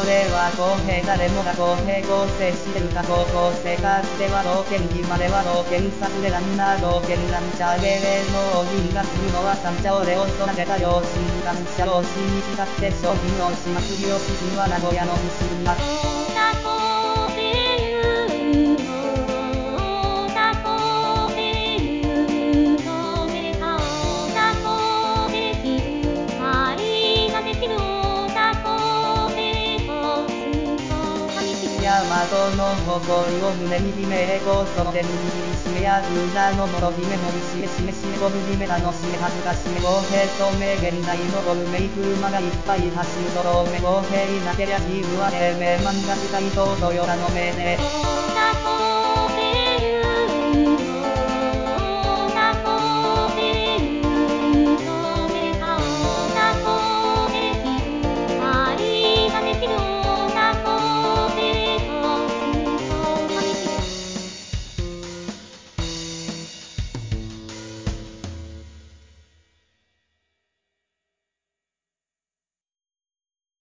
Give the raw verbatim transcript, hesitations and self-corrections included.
れは公平誰もが公平公正してるか高校生かつては同県議までは同県札でランナー同県ランチャーゲレの銀がするのは三茶俺を育てた両親感謝老子に誓って商品をします両親は名古屋の西村大和の誇りを胸に秘め栄光その手に握りしめや空座の元姫もりしめしめしめごぶ姫楽しめ恥ずかしめ公平透明現在のゴルメイ車がいっぱい走ると透明公平なけりゃチームは英明漫画使いとトヨタの命令